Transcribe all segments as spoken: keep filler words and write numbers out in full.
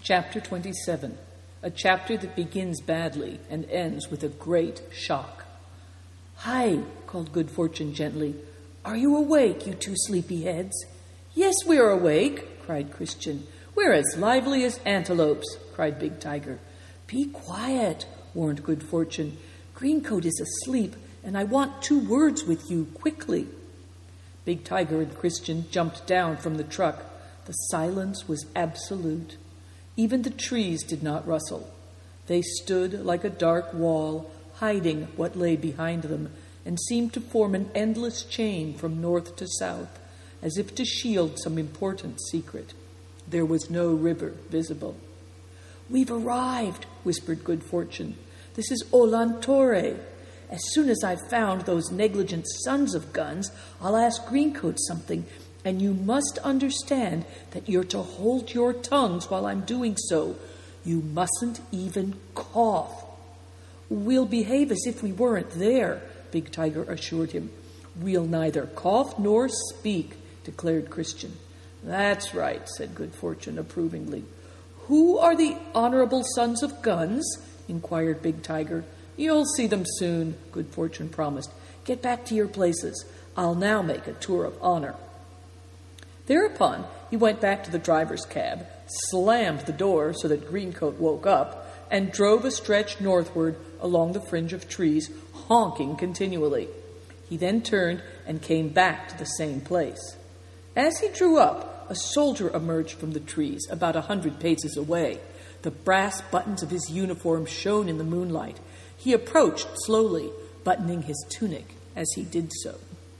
Chapter twenty-seven, a chapter that begins badly and ends with a great shock. "Hi," called Good Fortune gently. "Are you awake, you two sleepy heads?" "Yes, we are awake," cried Christian. "We're as lively as antelopes," cried Big Tiger. "Be quiet," warned Good Fortune. "Greencoat is asleep, and I want two words with you quickly." Big Tiger and Christian jumped down from the truck. The silence was absolute. Even the trees did not rustle. They stood like a dark wall, hiding what lay behind them, and seemed to form an endless chain from north to south, as if to shield some important secret. There was no river visible. "We've arrived," whispered Good Fortune. "This is Olantore. As soon as I've found those negligent sons of guns, I'll ask Greencoat something, and you must understand that you're to hold your tongues while I'm doing so. You mustn't even cough." "We'll behave as if we weren't there," Big Tiger assured him. "We'll neither cough nor speak," declared Christian. "That's right," said Good Fortune approvingly. "Who are the honorable sons of guns?" inquired Big Tiger. "You'll see them soon," Good Fortune promised. "Get back to your places. I'll now make a tour of honor." Thereupon, he went back to the driver's cab, slammed the door so that Greencoat woke up, and drove a stretch northward along the fringe of trees, honking continually. He then turned and came back to the same place. As he drew up, a soldier emerged from the trees about a hundred paces away. The brass buttons of his uniform shone in the moonlight. He approached slowly, buttoning his tunic as he did so.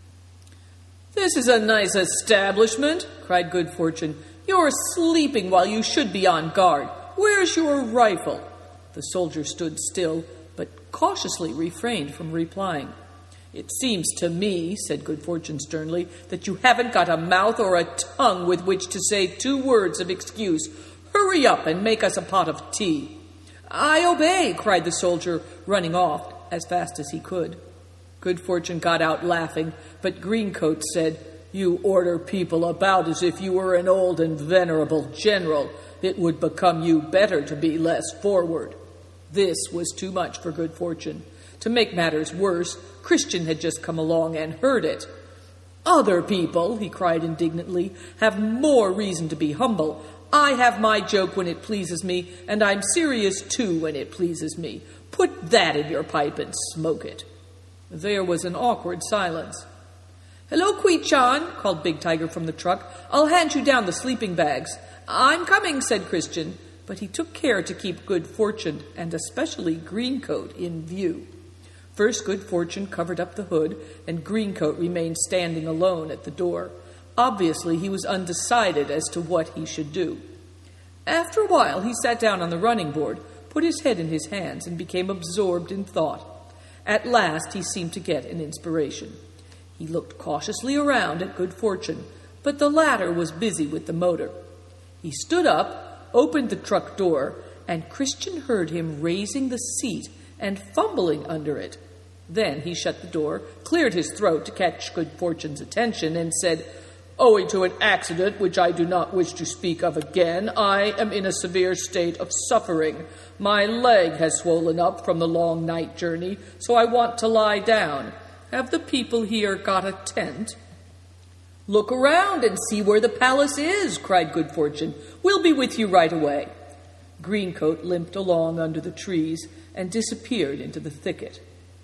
"This is a nice establishment," cried Good Fortune. "You're sleeping while you should be on guard. Where's your rifle?" The soldier stood still, but cautiously refrained from replying. "It seems to me," said Good Fortune sternly, "that you haven't got a mouth or a tongue with which to say two words of excuse. Hurry up and make us a pot of tea." "I obey," cried the soldier, running off as fast as he could. Good Fortune got out laughing, but Greencoat said, "You order people about as if you were an old and venerable general. It would become you better to be less forward." This was too much for Good Fortune. To make matters worse, Christian had just come along and heard it. "Other people," he cried indignantly, "have more reason to be humble. I have my joke when it pleases me, and I'm serious too when it pleases me. Put that in your pipe and smoke it." There was an awkward silence. "Hello, Kwee-chan," called Big Tiger from the truck. "I'll hand you down the sleeping bags." "I'm coming," said Christian, but he took care to keep Good Fortune, and especially Greencoat, in view. First, Good Fortune covered up the hood, and Greencoat remained standing alone at the door. Obviously, he was undecided as to what he should do. After a while, he sat down on the running board, put his head in his hands, and became absorbed in thought. At last, he seemed to get an inspiration. He looked cautiously around at Good Fortune, but the latter was busy with the motor. He stood up, opened the truck door, and Christian heard him raising the seat and fumbling under it. Then he shut the door, cleared his throat to catch Good Fortune's attention, and said, "Owing to an accident which I do not wish to speak of again, I am in a severe state of suffering. My leg has swollen up from the long night journey, so I want to lie down. Have the people here got a tent?" "Look around and see where the palace is," cried Good Fortune. "We'll be with you right away." Greencoat limped along under the trees and disappeared into the thicket.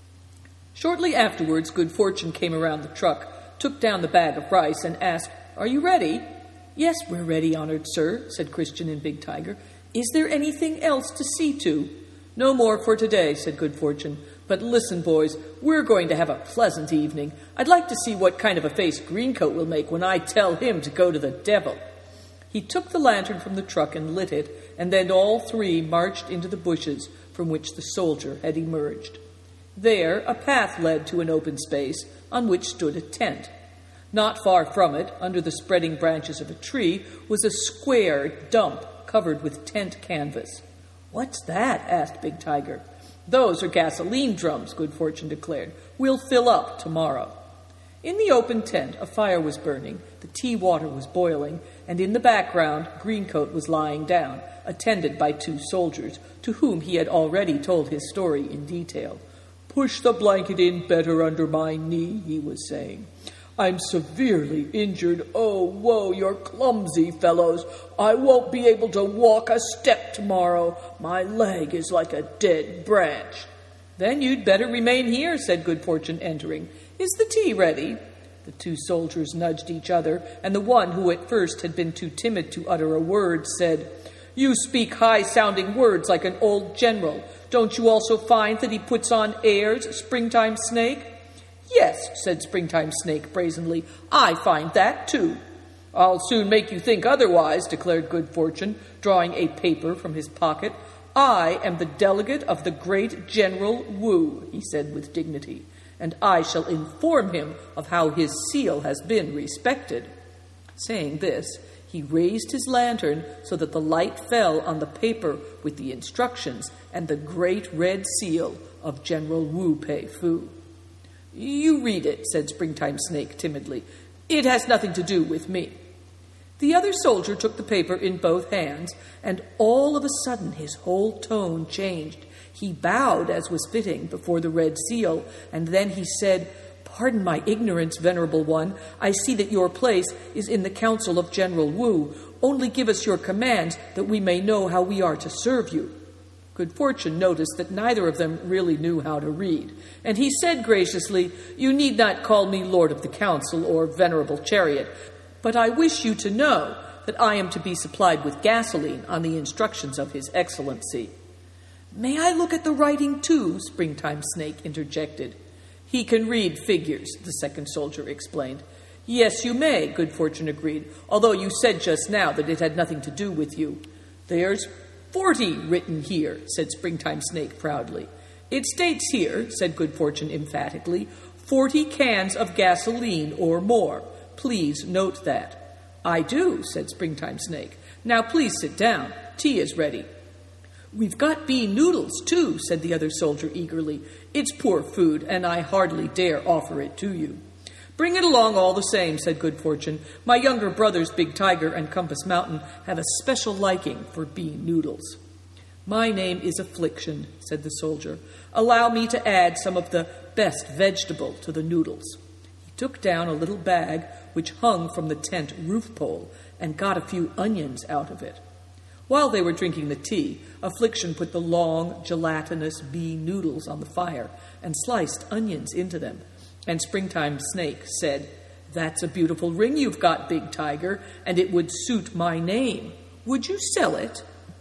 Shortly afterwards, Good Fortune came around the truck, took down the bag of rice, and asked, "Are you ready?" "Yes, we're ready, honored sir," said Christian and Big Tiger. "Is there anything else to see to?" "No more for today," said Good Fortune. "But listen, boys, we're going to have a pleasant evening. I'd like to see what kind of a face Greencoat will make when I tell him to go to the devil." He took the lantern from the truck and lit it, and then all three marched into the bushes from which the soldier had emerged. There, a path led to an open space on which stood a tent. Not far from it, under the spreading branches of a tree, was a square dump covered with tent canvas. "What's that?" asked Big Tiger. "Those are gasoline drums," Good Fortune declared. "We'll fill up tomorrow." In the open tent, a fire was burning, the tea water was boiling, and in the background, Greencoat was lying down, attended by two soldiers, to whom he had already told his story in detail. "Push the blanket in better under my knee," he was saying. "I'm severely injured. Oh, whoa, you're clumsy fellows. I won't be able to walk a step tomorrow. My leg is like a dead branch." "Then you'd better remain here," said Good Fortune, entering. "Is the tea ready?" The two soldiers nudged each other, and the one who at first had been too timid to utter a word said, "You speak high-sounding words like an old general. Don't you also find that he puts on airs, Springtime Snake?" "Yes," said Springtime Snake brazenly, "I find that too." "I'll soon make you think otherwise," declared Good Fortune, drawing a paper from his pocket. "I am the delegate of the great General Wu," he said with dignity, "and I shall inform him of how his seal has been respected." Saying this, he raised his lantern so that the light fell on the paper with the instructions and the great red seal of General Wu Pei Fu. "You read it," said Springtime Snake timidly. "It has nothing to do with me." The other soldier took the paper in both hands, and all of a sudden his whole tone changed. He bowed, as was fitting, before the red seal, and then he said, "Pardon my ignorance, venerable one. I see that your place is in the council of General Wu. Only give us your commands that we may know how we are to serve you." Good Fortune noticed that neither of them really knew how to read, and he said graciously, "You need not call me Lord of the Council or Venerable Chariot, but I wish you to know that I am to be supplied with gasoline on the instructions of His Excellency." "May I look at the writing too?" Springtime Snake interjected. "He can read figures," the second soldier explained. "Yes, you may," Good Fortune agreed, "although you said just now that it had nothing to do with you." "There's forty written here," said Springtime Snake proudly. "It states here," said Good Fortune emphatically, forty cans of gasoline or more. Please note that." "I do," said Springtime Snake. "Now please sit down. Tea is ready." "We've got bean noodles, too," said the other soldier eagerly. "It's poor food, and I hardly dare offer it to you." "Bring it along all the same," said Good Fortune. "My younger brothers, Big Tiger and Compass Mountain, have a special liking for bean noodles." "My name is Affliction," said the soldier. "Allow me to add some of the best vegetable to the noodles." He took down a little bag which hung from the tent roof pole and got a few onions out of it. While they were drinking the tea, Affliction put the long, gelatinous bean noodles on the fire and sliced onions into them. And Springtime Snake said, "That's a beautiful ring you've got, Big Tiger, and it would suit my name. Would you sell it?"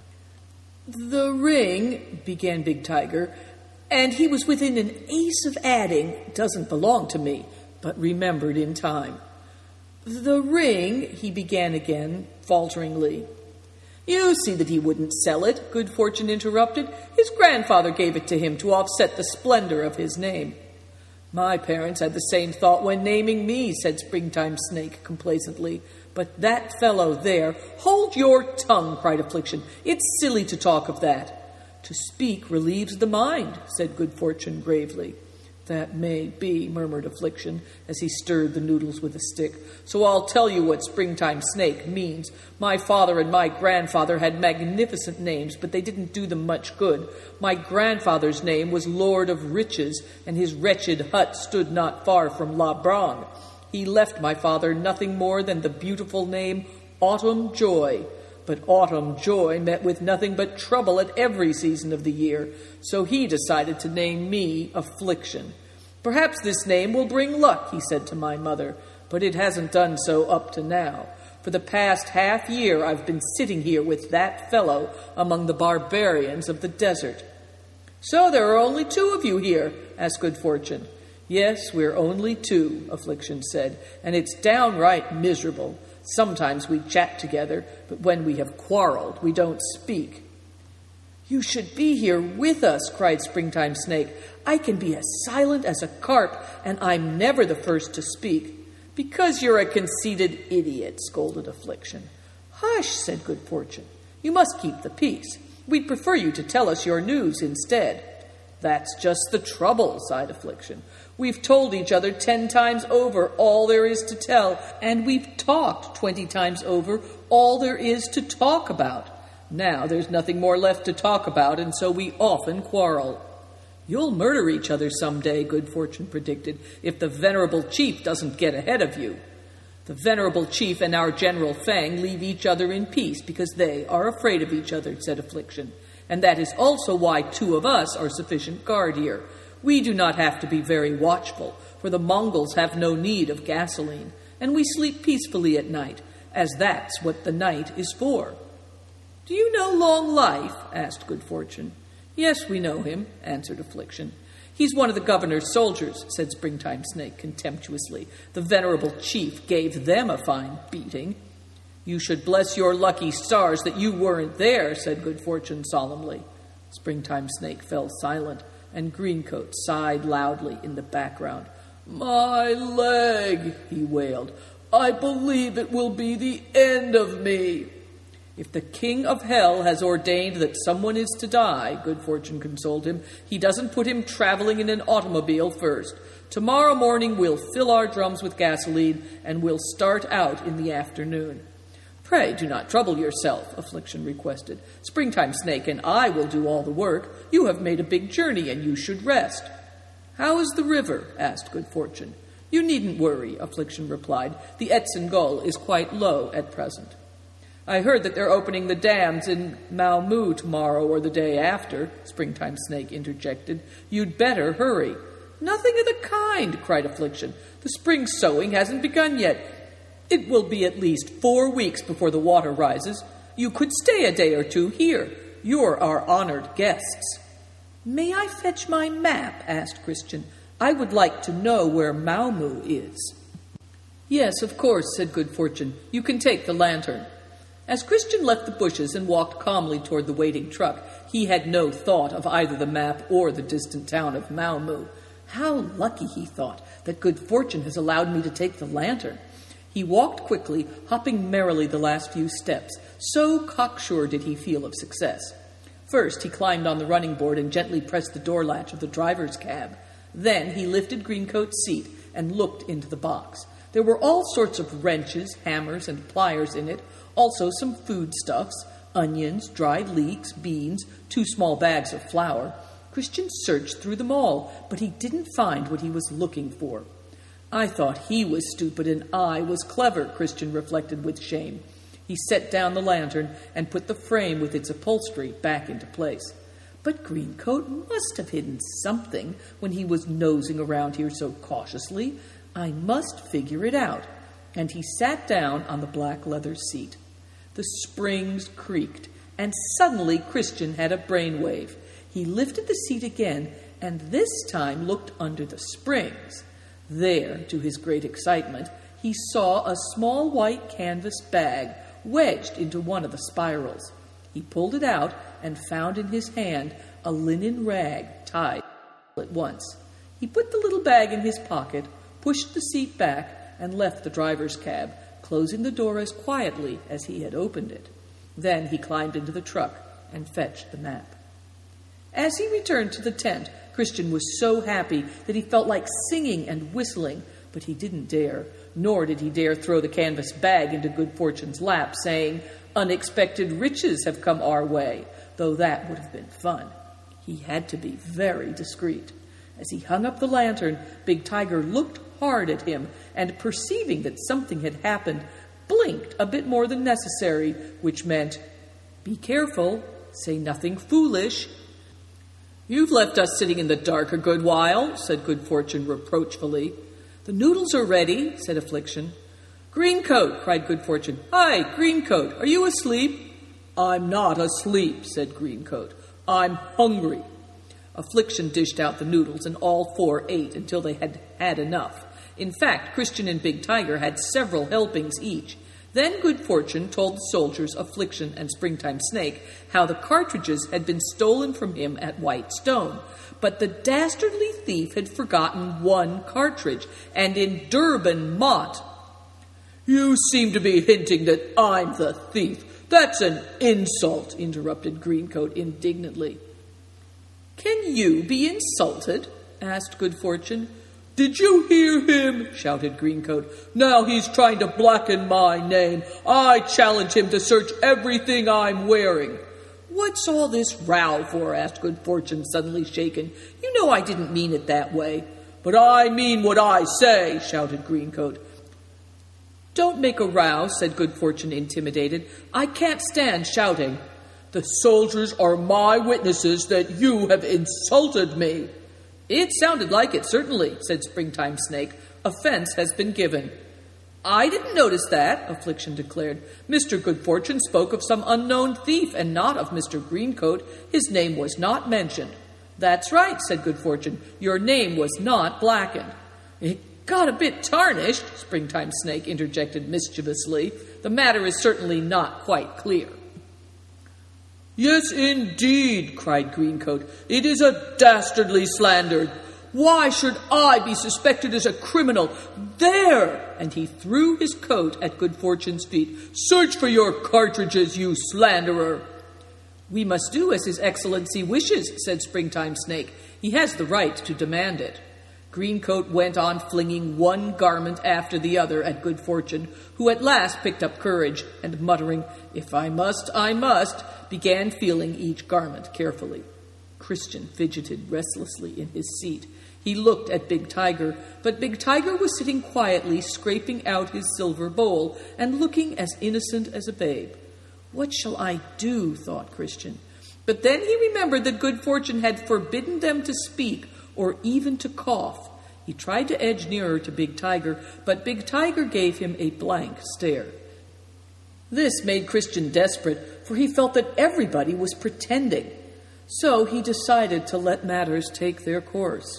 "The ring," began Big Tiger, and he was within an ace of adding, "doesn't belong to me," but remembered in time. "The ring," he began again, falteringly. "You see that he wouldn't sell it," Good Fortune interrupted. "His grandfather gave it to him to offset the splendor of his name." "My parents had the same thought when naming me," said Springtime Snake complacently. "But that fellow there—" "Hold your tongue," cried Affliction. "It's silly to talk of that." "To speak relieves the mind," said Good Fortune gravely. "That may be," murmured Affliction, as he stirred the noodles with a stick. "So I'll tell you what Springtime Snake means. My father and my grandfather had magnificent names, but they didn't do them much good. My grandfather's name was Lord of Riches, and his wretched hut stood not far from La Bronge. He left my father nothing more than the beautiful name Autumn Joy. But Autumn Joy met with nothing but trouble at every season of the year, so he decided to name me Affliction. Perhaps this name will bring luck, he said to my mother, but it hasn't done so up to now. For the past half year I've been sitting here with that fellow among the barbarians of the desert." "So there are only two of you here?" asked Good Fortune. "Yes, we're only two," Affliction said, "and it's downright miserable. Sometimes we chat together, but when we have quarreled, we don't speak." "You should be here with us," cried Springtime Snake. "I can be as silent as a carp, and I'm never the first to speak." "Because you're a conceited idiot," scolded Affliction. "Hush," said Good Fortune. "You must keep the peace. We'd prefer you to tell us your news instead." That's just the trouble, sighed Affliction. We've told each other ten times over all there is to tell, and we've talked twenty times over all there is to talk about. Now there's nothing more left to talk about, and so we often quarrel. You'll murder each other some day, Good Fortune predicted, if the venerable chief doesn't get ahead of you. The venerable chief and our General Fang leave each other in peace because they are afraid of each other, said Affliction. And that is also why two of us are sufficient guard here. We do not have to be very watchful, for the Mongols have no need of gasoline, and we sleep peacefully at night, as that's what the night is for. Do you know Long Life? Asked Good Fortune. Yes, we know him, answered Affliction. He's one of the governor's soldiers, said Springtime Snake contemptuously. The venerable chief gave them a fine beating. You should bless your lucky stars that you weren't there, said Good Fortune solemnly. Springtime Snake fell silent, and Greencoat sighed loudly in the background. My leg, he wailed. I believe it will be the end of me. If the king of hell has ordained that someone is to die, Good Fortune consoled him, he doesn't put him traveling in an automobile first. Tomorrow morning we'll fill our drums with gasoline, and we'll start out in the afternoon. Pray do not trouble yourself, Affliction requested. Springtime Snake and I will do all the work. You have made a big journey, and you should rest. How is the river? Asked Good Fortune. You needn't worry, Affliction replied. The Etzengol is quite low at present. I heard that they're opening the dams in Maomu tomorrow or the day after, Springtime Snake interjected. You'd better hurry. Nothing of the kind, cried Affliction. The spring sowing hasn't begun yet. It will be at least four weeks before the water rises. You could stay a day or two here. You're our honored guests. May I fetch my map? Asked Christian. I would like to know where Maomu is. Yes, of course, said Good Fortune. You can take the lantern. As Christian left the bushes and walked calmly toward the waiting truck, he had no thought of either the map or the distant town of Maomu. How lucky, he thought, that Good Fortune has allowed me to take the lantern. He walked quickly, hopping merrily the last few steps. So cocksure did he feel of success. First, he climbed on the running board and gently pressed the door latch of the driver's cab. Then he lifted Greencoat's seat and looked into the box. There were all sorts of wrenches, hammers, and pliers in it, also some foodstuffs, onions, dried leeks, beans, two small bags of flour. Christian searched through them all, but he didn't find what he was looking for. I thought he was stupid and I was clever, Christian reflected with shame. He set down the lantern and put the frame with its upholstery back into place. But Greencoat must have hidden something when he was nosing around here so cautiously. I must figure it out. And he sat down on the black leather seat. The springs creaked, and suddenly Christian had a brainwave. He lifted the seat again, and this time looked under the springs. There, to his great excitement, he saw a small white canvas bag wedged into one of the spirals. He pulled it out and found in his hand a linen rag tied at once. He put the little bag in his pocket, pushed the seat back, and left the driver's cab, closing the door as quietly as he had opened it. Then he climbed into the truck and fetched the map. As he returned to the tent, Christian was so happy that he felt like singing and whistling, but he didn't dare, nor did he dare throw the canvas bag into Good Fortune's lap, saying, "Unexpected riches have come our way," though that would have been fun. He had to be very discreet. As he hung up the lantern, Big Tiger looked hard at him, and perceiving that something had happened, blinked a bit more than necessary, which meant, "Be careful, say nothing foolish." "You've left us sitting in the dark a good while," said Good Fortune reproachfully. "The noodles are ready," said Affliction. "Greencoat," cried Good Fortune. "Hi, Greencoat, are you asleep?" "I'm not asleep," said Greencoat. "I'm hungry." Affliction dished out the noodles, and all four ate until they had had enough. In fact, Christian and Big Tiger had several helpings each. Then Good Fortune told the soldiers, Affliction and Springtime Snake, how the cartridges had been stolen from him at White Stone. But the dastardly thief had forgotten one cartridge, and in Durban Mott. "You seem to be hinting that I'm the thief. That's an insult," interrupted Greencoat indignantly. "Can you be insulted?" asked Good Fortune. "Did you hear him?" shouted Greencoat. "Now he's trying to blacken my name. I challenge him to search everything I'm wearing." "What's all this row for?" asked Good Fortune, suddenly shaken. "You know I didn't mean it that way." "But I mean what I say," shouted Greencoat. "Don't make a row," said Good Fortune, intimidated. "I can't stand shouting." "The soldiers are my witnesses that you have insulted me." "It sounded like it, certainly," said Springtime Snake. "Offense has been given." "I didn't notice that," Affliction declared. "Mister Good Fortune spoke of some unknown thief and not of Mister Greencoat. His name was not mentioned." "That's right," said Good Fortune. "Your name was not blackened." "It got a bit tarnished," Springtime Snake interjected mischievously. "The matter is certainly not quite clear." "Yes, indeed," cried Greencoat. "It is a dastardly slander. Why should I be suspected as a criminal? There!" And he threw his coat at Good Fortune's feet. "Search for your cartridges, you slanderer." "We must do as His Excellency wishes," said Springtime Snake. "He has the right to demand it." Greencoat went on flinging one garment after the other at Good Fortune, who at last picked up courage and, muttering, "If I must, I must," began feeling each garment carefully. Christian fidgeted restlessly in his seat. He looked at Big Tiger, but Big Tiger was sitting quietly, scraping out his silver bowl and looking as innocent as a babe. "What shall I do?" thought Christian. But then he remembered that Good Fortune had forbidden them to speak or even to cough. He tried to edge nearer to Big Tiger, but Big Tiger gave him a blank stare. This made Christian desperate, for he felt that everybody was pretending. So he decided to let matters take their course.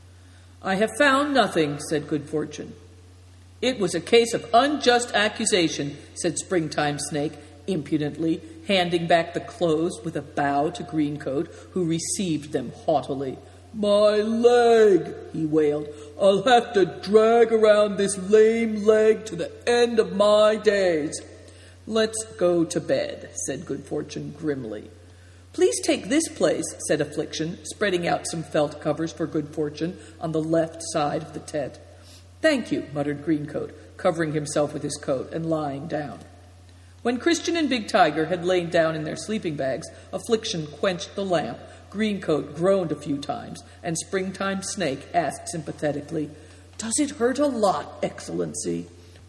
"I have found nothing," said Good Fortune. "It was a case of unjust accusation," said Springtime Snake impudently, handing back the clothes with a bow to Greencoat, who received them haughtily. "My leg," he wailed. "I'll have to drag around this lame leg to the end of my days." "Let's go to bed," said Good Fortune grimly. "Please take this place," said Affliction, spreading out some felt covers for Good Fortune on the left side of the tent. "Thank you," muttered Greencoat, covering himself with his coat and lying down. When Christian and Big Tiger had lain down in their sleeping bags, Affliction quenched the lamp, Greencoat groaned a few times, and Springtime Snake asked sympathetically, "Does it hurt a lot, Excellency?"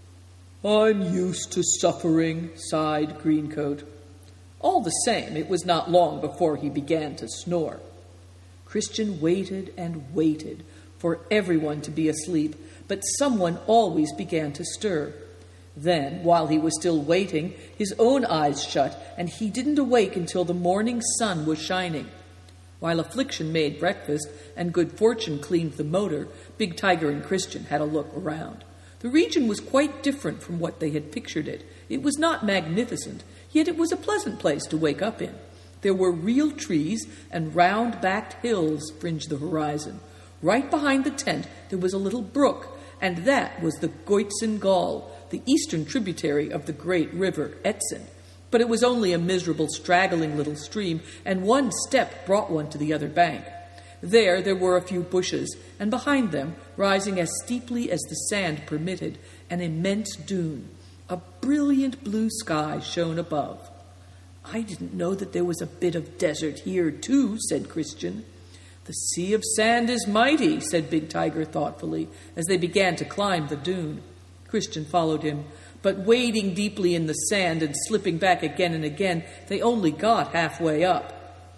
"I'm used to suffering," sighed Greencoat. All the same, it was not long before he began to snore. Christian waited and waited for everyone to be asleep, but someone always began to stir. Then, while he was still waiting, his own eyes shut, and he didn't awake until the morning sun was shining. While Affliction made breakfast and Good Fortune cleaned the motor, Big Tiger and Christian had a look around. The region was quite different from what they had pictured it. It was not magnificent, yet it was a pleasant place to wake up in. There were real trees, and round-backed hills fringed the horizon. Right behind the tent there was a little brook, and that was the Goitzen Gall, the eastern tributary of the great river Etzen. But it was only a miserable, straggling little stream, and one step brought one to the other bank. There there were a few bushes, and behind them, rising as steeply as the sand permitted, an immense dune. A brilliant blue sky shone above. "I didn't know that there was a bit of desert here, too," said Christian. "The sea of sand is mighty," said Big Tiger thoughtfully, as they began to climb the dune. Christian followed him, but wading deeply in the sand and slipping back again and again, they only got halfway up.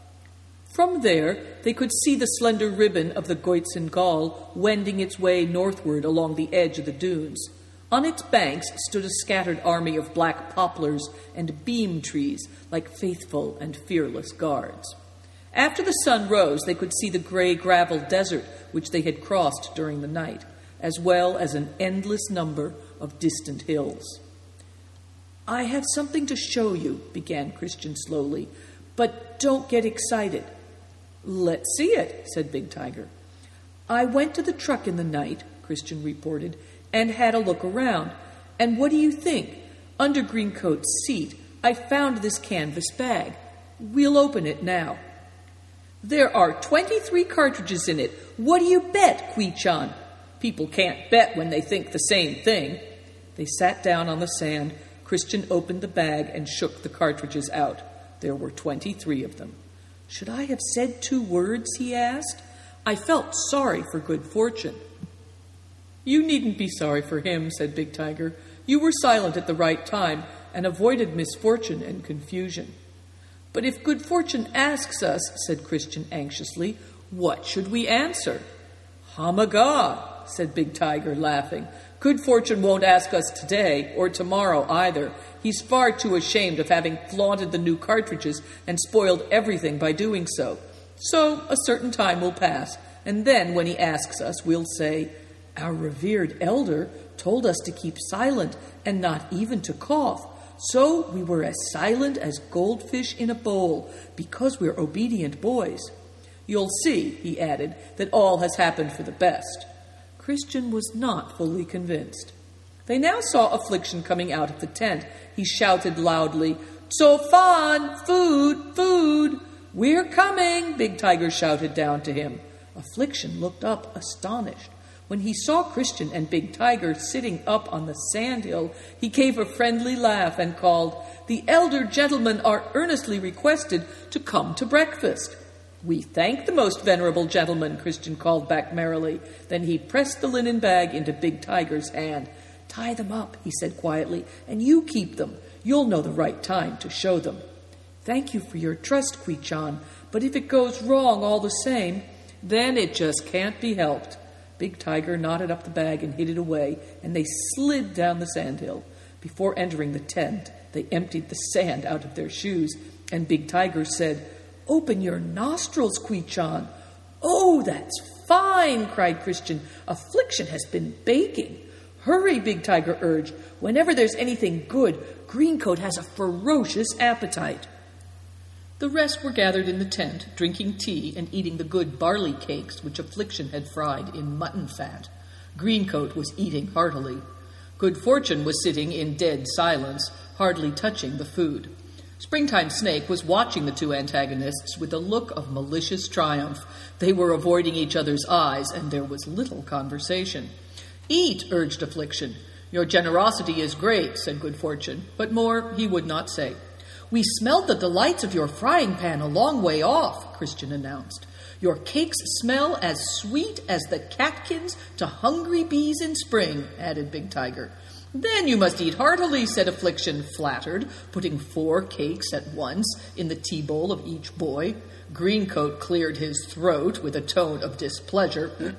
From there, they could see the slender ribbon of the Goitzen Gall wending its way northward along the edge of the dunes. On its banks stood a scattered army of black poplars and beam trees, like faithful and fearless guards. After the sun rose, they could see the gray gravel desert which they had crossed during the night, as well as an endless number of distant hills. "I have something to show you," began Christian slowly, "but don't get excited." "Let's see it," said Big Tiger. "I went to the truck in the night," Christian reported, "and had a look around. And what do you think? Under Greencoat's seat, I found this canvas bag. We'll open it now." There are twenty-three cartridges in it. What do you bet, Kui-chan? People can't bet when they think the same thing. They sat down on the sand. Christian opened the bag and shook the cartridges out. There were twenty-three of them. Should I have said two words, he asked. I felt sorry for Good Fortune. You needn't be sorry for him, said Big Tiger. You were silent at the right time and avoided misfortune and confusion. But if Good Fortune asks us, said Christian anxiously, what should we answer? Hamaga, said Big Tiger, laughing. Good Fortune won't ask us today or tomorrow either. He's far too ashamed of having flaunted the new cartridges and spoiled everything by doing so. So a certain time will pass, and then when he asks us, we'll say, our revered elder told us to keep silent and not even to cough. So we were as silent as goldfish in a bowl because we're obedient boys. You'll see, he added, that all has happened for the best. Christian was not fully convinced. They now saw Affliction coming out of the tent. He shouted loudly, Tsofan! Food! Food! We're coming! Big Tiger shouted down to him. Affliction looked up, astonished. When he saw Christian and Big Tiger sitting up on the sandhill, he gave a friendly laugh and called, The elder gentlemen are earnestly requested to come to breakfast. We thank the most venerable gentleman, Christian called back merrily. Then he pressed the linen bag into Big Tiger's hand. Tie them up, he said quietly, and you keep them. You'll know the right time to show them. Thank you for your trust, Kui-chan, but if it goes wrong all the same, then it just can't be helped. Big Tiger knotted up the bag and hid it away, and they slid down the sandhill. Before entering the tent, they emptied the sand out of their shoes, and Big Tiger said, Open your nostrils, Kui-chan. Oh, that's fine, cried Christian. Affliction has been baking. Hurry, Big Tiger urged. Whenever there's anything good, Greencoat has a ferocious appetite. The rest were gathered in the tent, drinking tea and eating the good barley cakes which Affliction had fried in mutton fat. Greencoat was eating heartily. Good Fortune was sitting in dead silence, hardly touching the food. Springtime Snake was watching the two antagonists with a look of malicious triumph. They were avoiding each other's eyes, and there was little conversation. Eat, urged Affliction. Your generosity is great, said Good Fortune, but more he would not say. We smelled the delights of your frying pan a long way off, Christian announced. Your cakes smell as sweet as the catkins to hungry bees in spring, added Big Tiger. Then you must eat heartily, said Affliction, flattered, putting four cakes at once in the tea bowl of each boy. Greencoat cleared his throat with a tone of displeasure.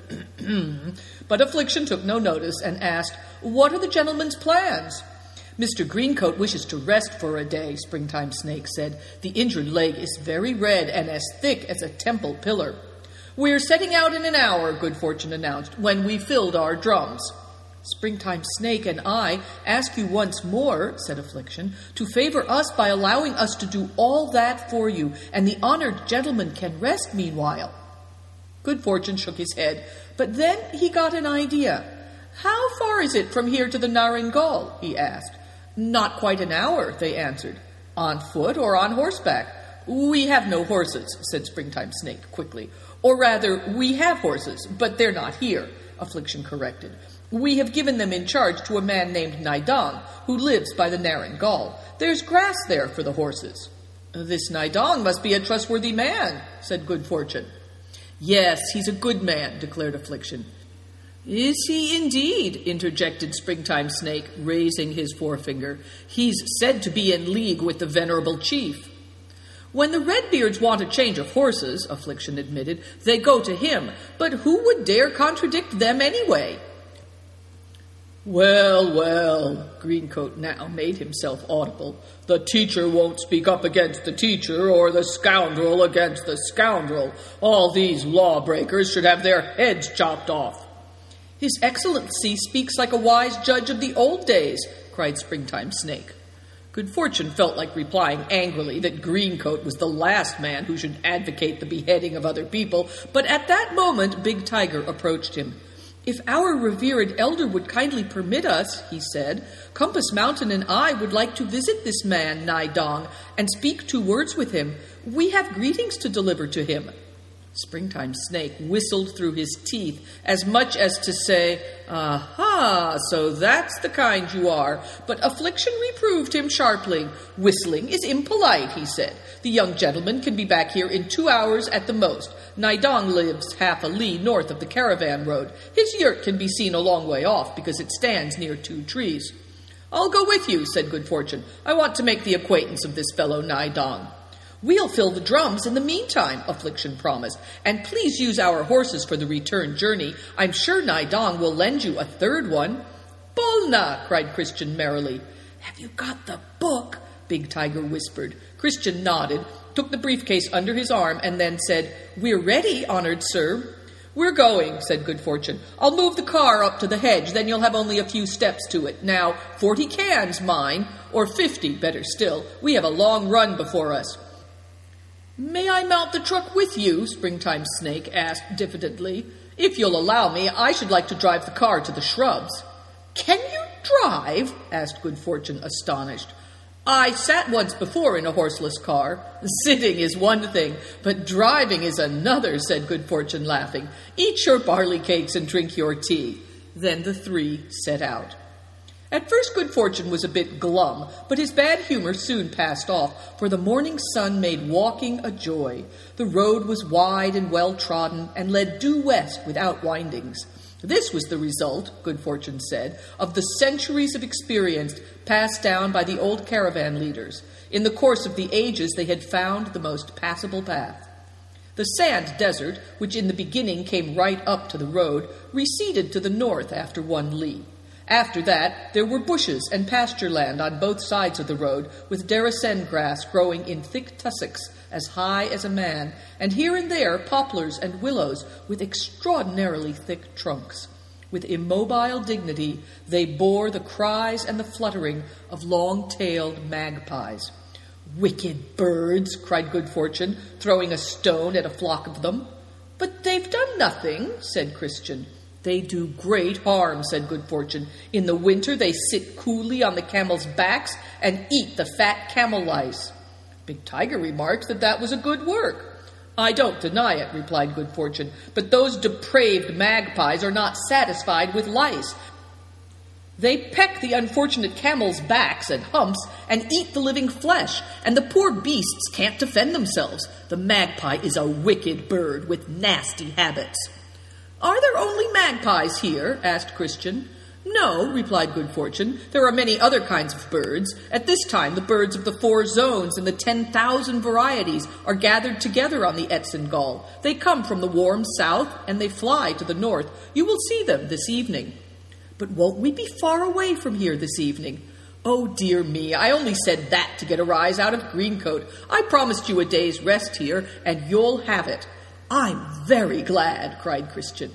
But Affliction took no notice and asked, What are the gentlemen's plans? Mister Greencoat wishes to rest for a day, Springtime Snake said. The injured leg is very red and as thick as a temple pillar. We're setting out in an hour, Good Fortune announced, when we filled our drums. Springtime Snake and I ask you once more, said Affliction, to favor us by allowing us to do all that for you, and the honored gentleman can rest meanwhile. Good Fortune shook his head, but then he got an idea. How far is it from here to the Naringal? He asked. Not quite an hour, they answered. On foot or on horseback? We have no horses, said Springtime Snake quickly. Or rather, we have horses, but they're not here, Affliction corrected. We have given them in charge to a man named Naidong, who lives by the Naringal. There's grass there for the horses. This Naidong must be a trustworthy man, said Good Fortune. Yes, he's a good man, declared Affliction. Is he indeed? Interjected Springtime Snake, raising his forefinger. He's said to be in league with the venerable chief. When the Redbeards want a change of horses, Affliction admitted, they go to him. But who would dare contradict them anyway? Well, well, Greencoat now made himself audible. The teacher won't speak up against the teacher, or the scoundrel against the scoundrel. All these lawbreakers should have their heads chopped off. His Excellency speaks like a wise judge of the old days, cried Springtime Snake. Good Fortune felt like replying angrily that Greencoat was the last man who should advocate the beheading of other people, but at that moment Big Tiger approached him. If our revered elder would kindly permit us, he said, Compass Mountain and I would like to visit this man, Naidong, and speak two words with him. We have greetings to deliver to him. Springtime Snake whistled through his teeth, as much as to say, "Aha, so that's the kind you are." But Affliction reproved him sharply. "Whistling is impolite," he said. "The young gentleman can be back here in two hours at the most. Naidong lives half a li north of the caravan road. His yurt can be seen a long way off because it stands near two trees." "I'll go with you," said Good Fortune. "I want to make the acquaintance of this fellow Naidong." "We'll fill the drums in the meantime," Affliction promised, "and please use our horses for the return journey. I'm sure Naidong will lend you a third one." "Bolna!" cried Christian merrily. "Have you got the book?" Big Tiger whispered. Christian nodded, took the briefcase under his arm, and then said, "We're ready, honored sir." "We're going," said Good Fortune. "I'll move the car up to the hedge, then you'll have only a few steps to it. Now, forty cans, mind, or fifty, better still. We have a long run before us." "May I mount the truck with you?" Springtime Snake asked diffidently. "If you'll allow me, I should like to drive the car to the shrubs." "Can you drive?" asked Good Fortune, astonished. "I sat once before in a horseless car. Sitting is one thing, but driving is another," said Good Fortune, laughing. "Eat your barley cakes and drink your tea." Then the three set out. At first Good Fortune was a bit glum, but his bad humor soon passed off, for the morning sun made walking a joy. The road was wide and well-trodden and led due west without windings. This was the result, Good Fortune said, of the centuries of experience passed down by the old caravan leaders. In the course of the ages, they had found the most passable path. The sand desert, which in the beginning came right up to the road, receded to the north after one li. After that, there were bushes and pasture land on both sides of the road, with Daracen grass growing in thick tussocks as high as a man, and here and there poplars and willows with extraordinarily thick trunks. With immobile dignity, they bore the cries and the fluttering of long-tailed magpies. "Wicked birds!" cried Good Fortune, throwing a stone at a flock of them. "But they've done nothing," said Christian. "They do great harm," said Good Fortune. "In the winter they sit coolly on the camels' backs and eat the fat camel lice." Big Tiger remarked that that was a good work. "I don't deny it," replied Good Fortune, "but those depraved magpies are not satisfied with lice. They peck the unfortunate camels' backs and humps and eat the living flesh, and the poor beasts can't defend themselves. The magpie is a wicked bird with nasty habits." "Are there only magpies here?" asked Christian. "No," replied Good Fortune. "There are many other kinds of birds. At this time, the birds of the four zones and the ten thousand varieties are gathered together on the Etzengall. They come from the warm south, and they fly to the north. You will see them this evening." "But won't we be far away from here this evening?" "Oh, dear me, I only said that to get a rise out of Greencoat. I promised you a day's rest here, and you'll have it." "I'm very glad," cried Christian.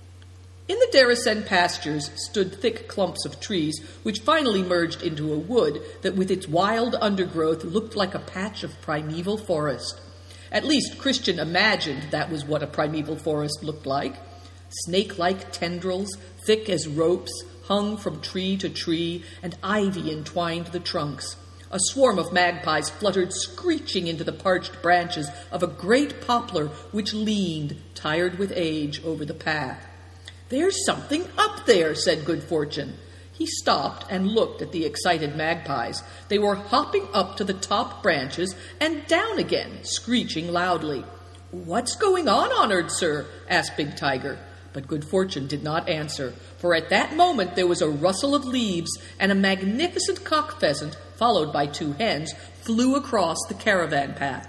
In the Daracen pastures stood thick clumps of trees, which finally merged into a wood that with its wild undergrowth looked like a patch of primeval forest. At least Christian imagined that was what a primeval forest looked like. Snake-like tendrils, thick as ropes, hung from tree to tree, and ivy entwined the trunks. A swarm of magpies fluttered screeching into the parched branches of a great poplar which leaned, tired with age, over the path. "There's something up there," said Good Fortune. He stopped and looked at the excited magpies. They were hopping up to the top branches and down again, screeching loudly. "What's going on, honored sir?" asked Big Tiger. But Good Fortune did not answer, for at that moment there was a rustle of leaves, and a magnificent cock pheasant, followed by two hens, flew across the caravan path.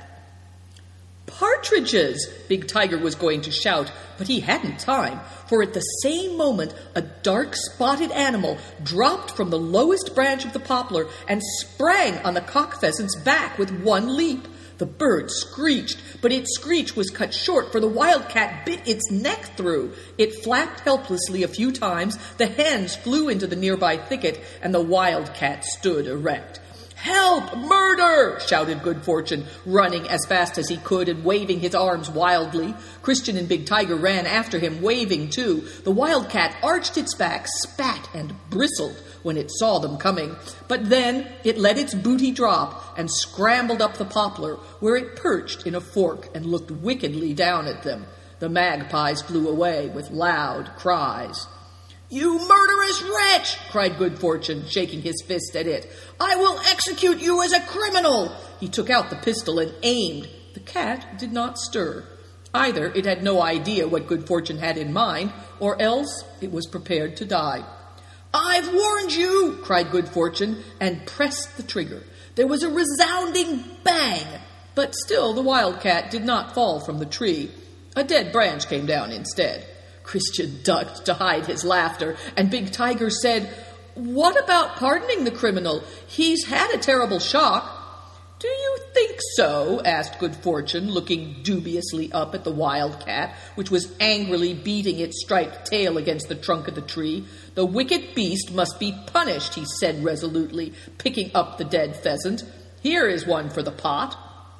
"Partridges!" Big Tiger was going to shout, but he hadn't time, for at the same moment a dark spotted animal dropped from the lowest branch of the poplar and sprang on the cock pheasant's back with one leap. The bird screeched, but its screech was cut short, for the wildcat bit its neck through. It flapped helplessly a few times, the hens flew into the nearby thicket, and the wildcat stood erect. "Help! Murder!" shouted Good Fortune, running as fast as he could and waving his arms wildly. Christian and Big Tiger ran after him, waving too. The wildcat arched its back, spat, and bristled when it saw them coming. But then it let its booty drop and scrambled up the poplar, where it perched in a fork and looked wickedly down at them. The magpies flew away with loud cries. "You murderous wretch!" cried Good Fortune, shaking his fist at it. "I will execute you as a criminal!" He took out the pistol and aimed. The cat did not stir. Either it had no idea what Good Fortune had in mind, or else it was prepared to die. "I've warned you!" cried Good Fortune, and pressed the trigger. There was a resounding bang, but still the wildcat did not fall from the tree. A dead branch came down instead. Christian ducked to hide his laughter, and Big Tiger said, "What about pardoning the criminal? He's had a terrible shock." "Do you think so?" asked Good Fortune, looking dubiously up at the wildcat, which was angrily beating its striped tail against the trunk of the tree. "The wicked beast must be punished," he said resolutely, picking up the dead pheasant. "Here is one for the pot."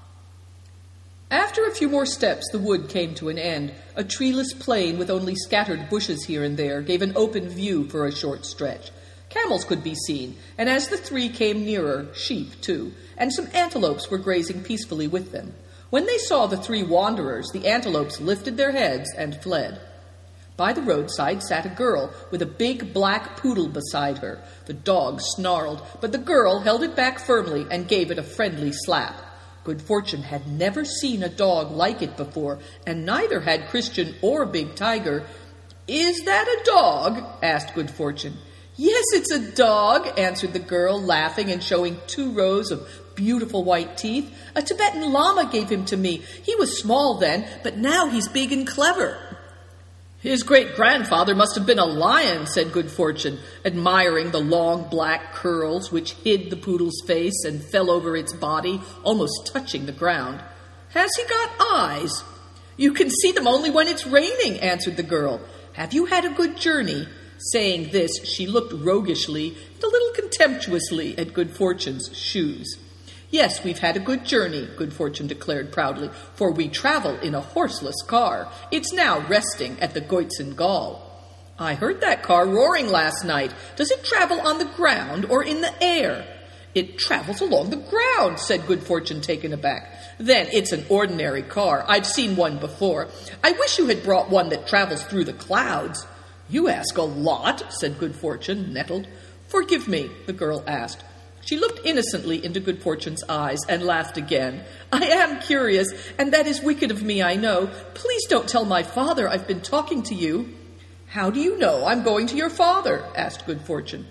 After a few more steps, the wood came to an end. A treeless plain with only scattered bushes here and there gave an open view for a short stretch. Camels could be seen, and as the three came nearer, sheep too, and some antelopes were grazing peacefully with them. When they saw the three wanderers, the antelopes lifted their heads and fled. By the roadside sat a girl with a big black poodle beside her. The dog snarled, but the girl held it back firmly and gave it a friendly slap. Good Fortune had never seen a dog like it before, and neither had Christian or Big Tiger. "Is that a dog?" asked Good Fortune. "Yes, it's a dog," answered the girl, laughing and showing two rows of beautiful white teeth. "A Tibetan Lama gave him to me. He was small then, but now he's big and clever." "His great-grandfather must have been a lion," said Good Fortune, admiring the long black curls which hid the poodle's face and fell over its body, almost touching the ground. "Has he got eyes?" "You can see them only when it's raining," answered the girl. "Have you had a good journey?" Saying this, she looked roguishly and a little contemptuously at Good Fortune's shoes. "Yes, we've had a good journey," Good Fortune declared proudly, "for we travel in a horseless car. It's now resting at the Goitzen Gall." "I heard that car roaring last night. Does it travel on the ground or in the air?" "It travels along the ground," said Good Fortune, taken aback. "Then it's an ordinary car. I've seen one before. I wish you had brought one that travels through the clouds." "You ask a lot," said Good Fortune, nettled. "Forgive me," the girl asked. She looked innocently into Good Fortune's eyes and laughed again. "I am curious, and that is wicked of me, I know. Please don't tell my father I've been talking to you." "How do you know I'm going to your father?" asked Good Fortune.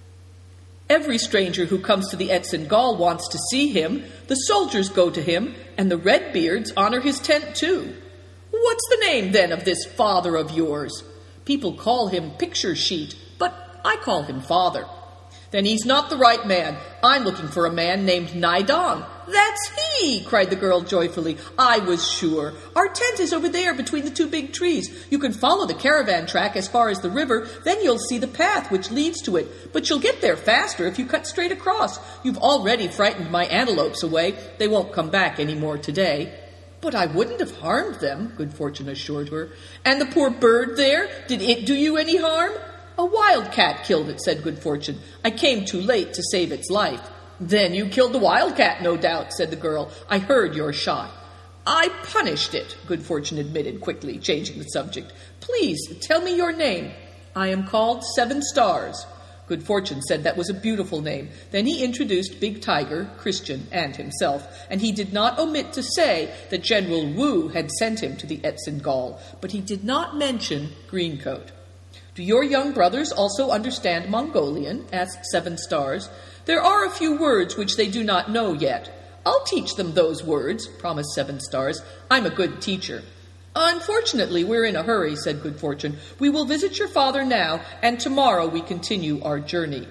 "Every stranger who comes to the Etzin Gall wants to see him. The soldiers go to him, and the Redbeards honor his tent too." "What's the name, then, of this father of yours?" "People call him Picture Sheet, but I call him Father." "Then he's not the right man. I'm looking for a man named Naidong." "That's he!" cried the girl joyfully. "I was sure. Our tent is over there between the two big trees. You can follow the caravan track as far as the river, then you'll see the path which leads to it. But you'll get there faster if you cut straight across. You've already frightened my antelopes away. They won't come back any more today." "But I wouldn't have harmed them," Good Fortune assured her. "And the poor bird there, did it do you any harm?" "A wildcat killed it," said Good Fortune. "I came too late to save its life." "Then you killed the wildcat, no doubt," said the girl. "I heard your shot." "I punished it," Good Fortune admitted quickly, changing the subject. "Please, tell me your name." "I am called Seven Stars." Good Fortune said that was a beautiful name. Then he introduced Big Tiger, Christian, and himself, and he did not omit to say that General Wu had sent him to the Etzin Gall, but he did not mention Greencoat. "Do your young brothers also understand Mongolian?" asked Seven Stars. "There are a few words which they do not know yet." "I'll teach them those words," promised Seven Stars. "I'm a good teacher." "Unfortunately, we're in a hurry," said Good Fortune. "We will visit your father now, and tomorrow we continue our journey."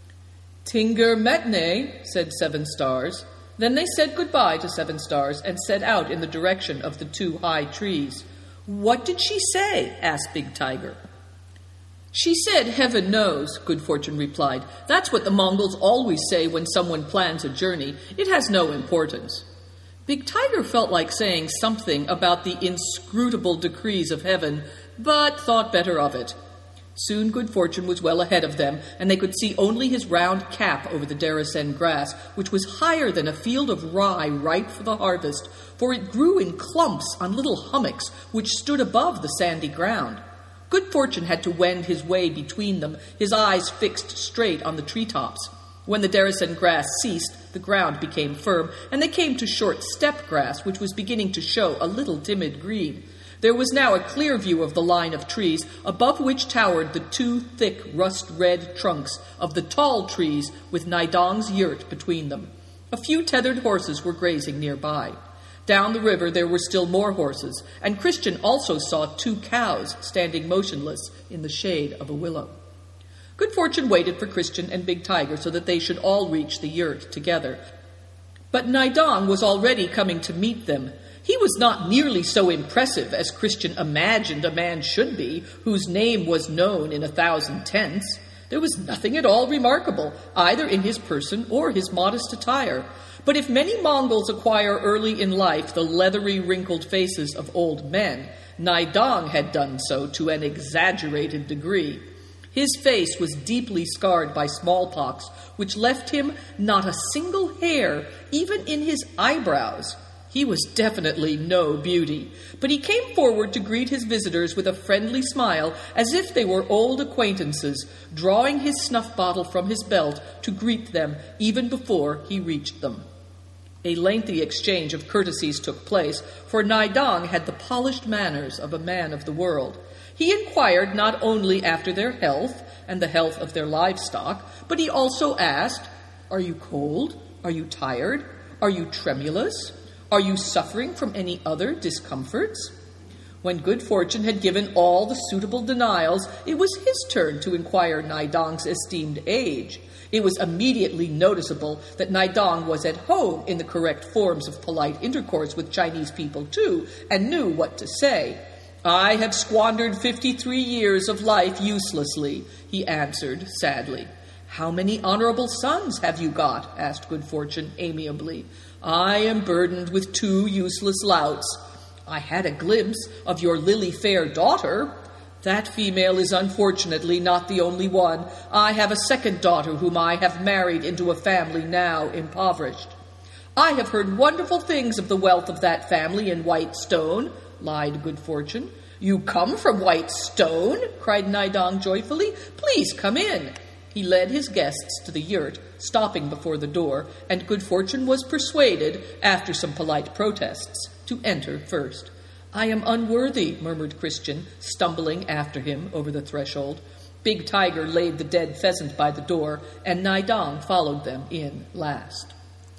"Tinger Metne," said Seven Stars. Then they said goodbye to Seven Stars and set out in the direction of the two high trees. "What did she say?" asked Big Tiger. She said, heaven knows, Good Fortune replied. That's what the Mongols always say when someone plans a journey. It has no importance. Big Tiger felt like saying something about the inscrutable decrees of heaven, but thought better of it. Soon Good Fortune was well ahead of them, and they could see only his round cap over the Daracen grass, which was higher than a field of rye ripe for the harvest, for it grew in clumps on little hummocks which stood above the sandy ground. Good Fortune had to wend his way between them, his eyes fixed straight on the treetops. When the Daracen grass ceased, the ground became firm, and they came to short steppe grass, which was beginning to show a little timid green. There was now a clear view of the line of trees, above which towered the two thick rust-red trunks of the tall trees with Naidong's yurt between them. A few tethered horses were grazing nearby. Down the river there were still more horses, and Christian also saw two cows standing motionless in the shade of a willow. Good Fortune waited for Christian and Big Tiger so that they should all reach the yurt together. But Naidong was already coming to meet them. He was not nearly so impressive as Christian imagined a man should be, whose name was known in a thousand tents. There was nothing at all remarkable, either in his person or his modest attire. But if many Mongols acquire early in life the leathery, wrinkled faces of old men, Naidong had done so to an exaggerated degree. His face was deeply scarred by smallpox, which left him not a single hair, even in his eyebrows. He was definitely no beauty, but he came forward to greet his visitors with a friendly smile, as if they were old acquaintances, drawing his snuff bottle from his belt to greet them even before he reached them. A lengthy exchange of courtesies took place, for Naidong had the polished manners of a man of the world. He inquired not only after their health and the health of their livestock, but he also asked, "Are you cold? Are you tired? Are you tremulous? Are you suffering from any other discomforts?" When Good Fortune had given all the suitable denials, it was his turn to inquire Naidong's esteemed age. It was immediately noticeable that Naidong was at home in the correct forms of polite intercourse with Chinese people, too, and knew what to say. "I have squandered fifty-three years of life uselessly," he answered sadly. "How many honorable sons have you got?" asked Good Fortune amiably. "I am burdened with two useless louts. I had a glimpse of your lily-fair daughter. That female is unfortunately not the only one. I have a second daughter whom I have married into a family now impoverished." "I have heard wonderful things of the wealth of that family in White Stone," lied Good Fortune. "You come from White Stone?" cried Naidong joyfully. "Please come in." He led his guests to the yurt, stopping before the door, and Good Fortune was persuaded, after some polite protests, to enter first. "I am unworthy," murmured Christian, stumbling after him over the threshold. Big Tiger laid the dead pheasant by the door, and Naidong followed them in last.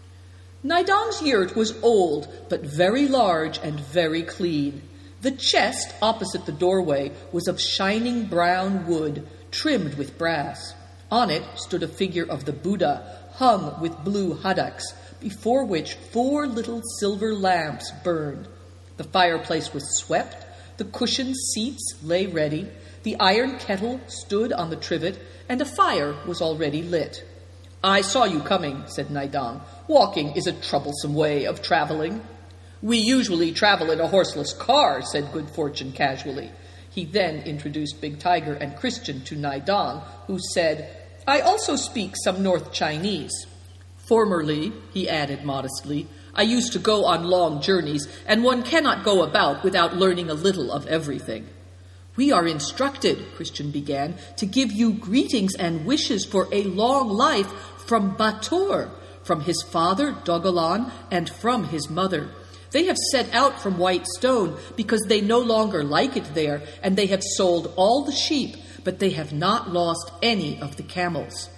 Naidong's yurt was old, but very large and very clean. The chest opposite the doorway was of shining brown wood, trimmed with brass. On it stood a figure of the Buddha, hung with blue haddocks, before which four little silver lamps burned. The fireplace was swept, the cushioned seats lay ready, the iron kettle stood on the trivet, and a fire was already lit. "I saw you coming," said Naidong. "Walking is a troublesome way of traveling." "We usually travel in a horseless car," said Good Fortune casually. He then introduced Big Tiger and Christian to Naidong, who said, "I also speak some North Chinese. Formerly," he added modestly, "I used to go on long journeys, and one cannot go about without learning a little of everything." "We are instructed," Christian began, "to give you greetings and wishes for a long life from Bator, from his father, Dogolan, and from his mother. They have set out from White Stone because they no longer like it there, and they have sold all the sheep, but they have not lost any of the camels."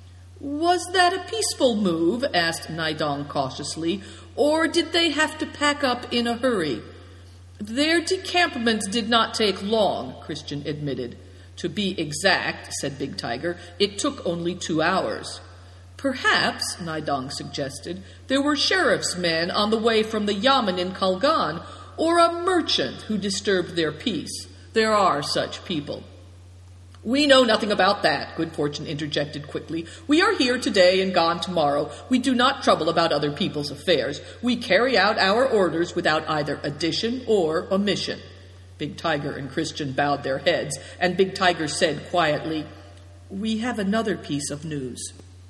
"Was that a peaceful move?" asked Naidong cautiously, "or did they have to pack up in a hurry?" "Their decampment did not take long," Christian admitted. "To be exact," said Big Tiger, "it took only two hours." "Perhaps," Naidong suggested, "there were sheriff's men on the way from the Yamen in Kalgan, or a merchant who disturbed their peace. There are such people." "We know nothing about that," Good Fortune interjected quickly. "We are here today and gone tomorrow. We do not trouble about other people's affairs. We carry out our orders without either addition or omission." Big Tiger and Christian bowed their heads, and Big Tiger said quietly, "We have another piece of news."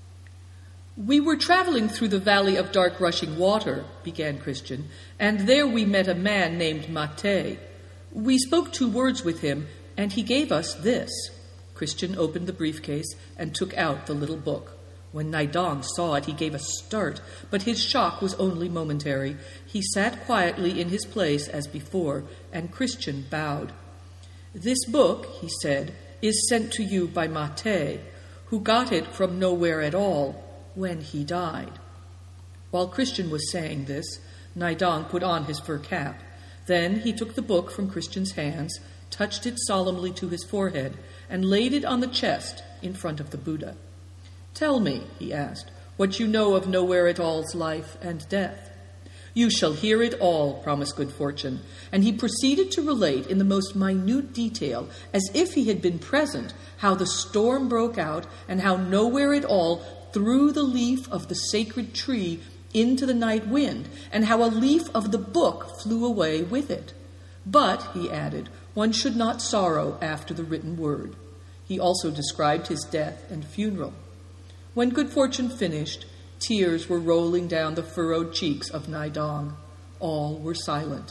"We were traveling through the valley of dark rushing water," began Christian, "and there we met a man named Mate. We spoke two words with him, and he gave us this." Christian opened the briefcase and took out the little book. When Naidong saw it, he gave a start, but his shock was only momentary. He sat quietly in his place as before, and Christian bowed. "This book," he said, "is sent to you by Mate, who got it from nowhere at all when he died." While Christian was saying this, Naidong put on his fur cap. Then he took the book from Christian's hands, touched it solemnly to his forehead, and laid it on the chest in front of the Buddha. "Tell me," he asked, "what you know of Nowhere-at-all's life and death." "You shall hear it all," promised Good Fortune, and he proceeded to relate in the most minute detail, as if he had been present, how the storm broke out and how Nowhere-at-all threw the leaf of the sacred tree into the night wind, and how a leaf of the book flew away with it. "But," he added, "one should not sorrow after the written word." He also described his death and funeral. When Good Fortune finished, tears were rolling down the furrowed cheeks of Naidong. All were silent.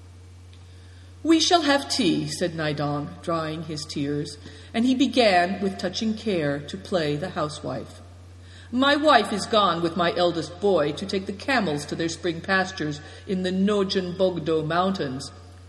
"We shall have tea," said Naidong, drying his tears, and he began with touching care to play the housewife. "My wife is gone with my eldest boy to take the camels to their spring pastures in the Nojin Bogdo Mountains.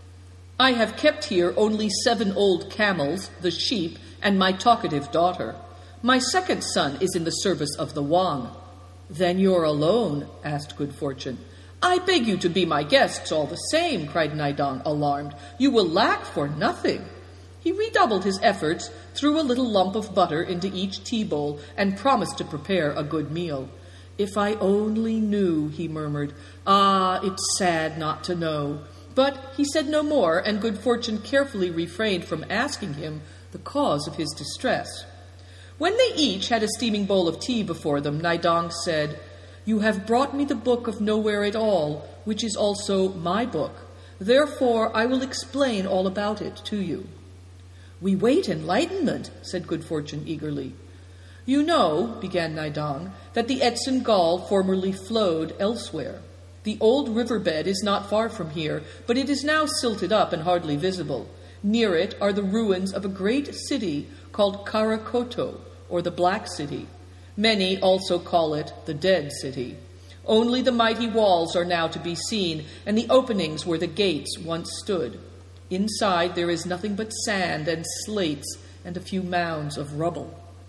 I have kept here only seven old camels, the sheep, and my talkative daughter. My second son is in the service of the Wang." "Then you're alone?" asked Good Fortune. "I beg you to be my guests all the same," cried Naidong, alarmed. "You will lack for nothing." He redoubled his efforts, threw a little lump of butter into each tea bowl, and promised to prepare a good meal. "If I only knew," he murmured. "Ah, it's sad not to know." But he said no more, and Good Fortune carefully refrained from asking him the cause of his distress. When they each had a steaming bowl of tea before them, Naidong said, "You have brought me the book of Nowhere-at-all, which is also my book. Therefore I will explain all about it to you." "We wait enlightenment," said Good Fortune eagerly. "You know," began Naidong, "that the Etsin Gall formerly flowed elsewhere. The old riverbed is not far from here, but it is now silted up and hardly visible. Near it are the ruins of a great city called Karakoto, or the Black City. Many also call it the Dead City. Only the mighty walls are now to be seen, and the openings where the gates once stood. Inside there is nothing but sand and slates and a few mounds of rubble."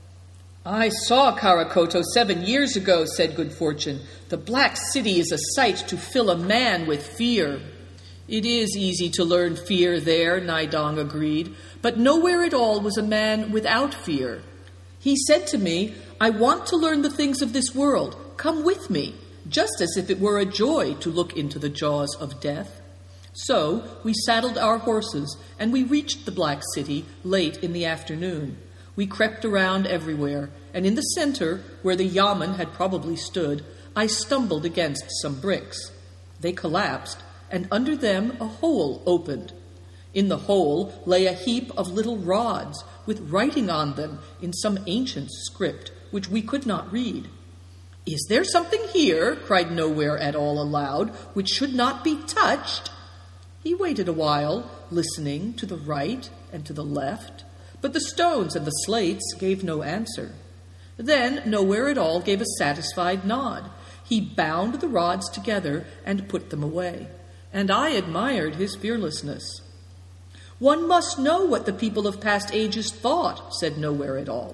"I saw Karakoto seven years ago," said Good Fortune. "The Black City is a sight to fill a man with fear." "It is easy to learn fear there," Naidong agreed, "but Nowhere-at-all was a man without fear. He said to me, 'I want to learn the things of this world. Come with me,' just as if it were a joy to look into the jaws of death. So we saddled our horses, and we reached the Black City late in the afternoon. We crept around everywhere, and in the center, where the yamen had probably stood, I stumbled against some bricks. They collapsed, and under them a hole opened. In the hole lay a heap of little rods, with writing on them in some ancient script, which we could not read. 'Is there something here,' cried Nowhere-at-all aloud, 'which should not be touched?' He waited a while, listening to the right and to the left, but the stones and the slates gave no answer. Then Nowhere-at-all gave a satisfied nod. He bound the rods together and put them away, and I admired his fearlessness. 'One must know what the people of past ages thought,' said Nowhere-at-all.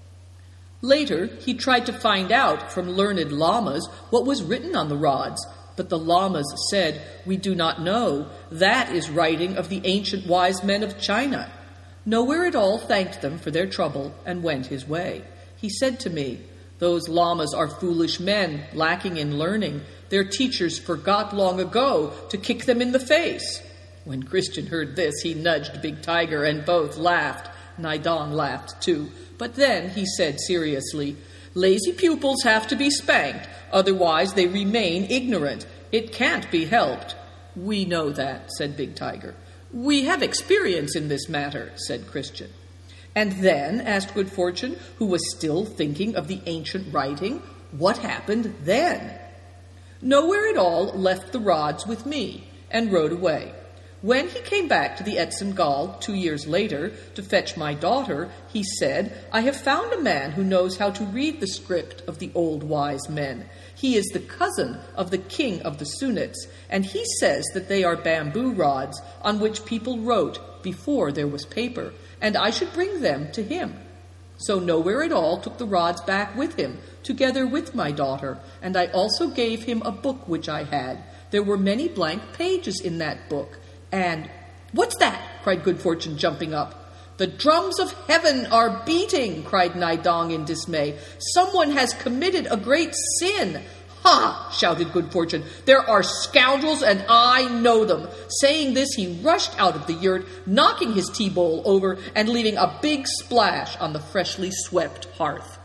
Later, he tried to find out from learned lamas what was written on the rods, but the lamas said, 'We do not know. That is writing of the ancient wise men of China.' Nowhere-at-all thanked them for their trouble and went his way. He said to me, 'Those lamas are foolish men, lacking in learning. Their teachers forgot long ago to kick them in the face.' When Christian heard this, he nudged Big Tiger, and both laughed. Naidong laughed too. But then he said seriously, "Lazy pupils have to be spanked, otherwise they remain ignorant. It can't be helped." "We know that," said Big Tiger. "We have experience in this matter," said Christian. "And then," asked Good Fortune, who was still thinking of the ancient writing, "what happened then?" Nowhere at all left the rods with me and rode away. When he came back to the Etzengal two years later to fetch my daughter, he said, "I have found a man who knows how to read the script of the old wise men. He is the cousin of the king of the Sunnits, and he says that they are bamboo rods on which people wrote before there was paper, and I should bring them to him." So Nowhere at all took the rods back with him, together with my daughter, and I also gave him a book which I had. There were many blank pages in that book, and— "What's that?" cried Good Fortune, jumping up. "The drums of heaven are beating," cried Naidong in dismay. "Someone has committed a great sin." "Ha!" shouted Good Fortune. "There are scoundrels, and I know them." Saying this, he rushed out of the yurt, knocking his tea bowl over and leaving a big splash on the freshly swept hearth.